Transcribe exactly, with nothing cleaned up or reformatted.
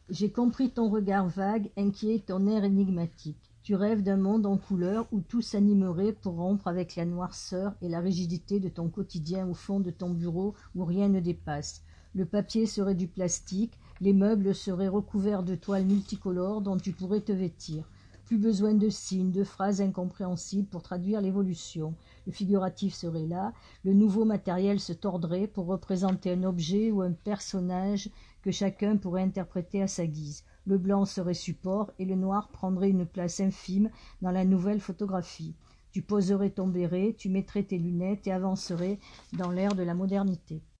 J'ai compris ton regard vague, inquiet, ton air énigmatique. Tu rêves d'un monde en couleur où tout s'animerait pour rompre avec la noirceur et la rigidité de ton quotidien au fond de ton bureau où rien ne dépasse. Le papier serait du plastique, les meubles seraient recouverts de toiles multicolores dont tu pourrais te vêtir. Plus besoin de signes, de phrases incompréhensibles pour traduire l'évolution. Le figuratif serait là, le nouveau matériel se tordrait pour représenter un objet ou un personnage que chacun pourrait interpréter à sa guise. Le blanc serait support et le noir prendrait une place infime dans la nouvelle photographie. Tu poserais ton béret, tu mettrais tes lunettes et avancerais dans l'ère de la modernité.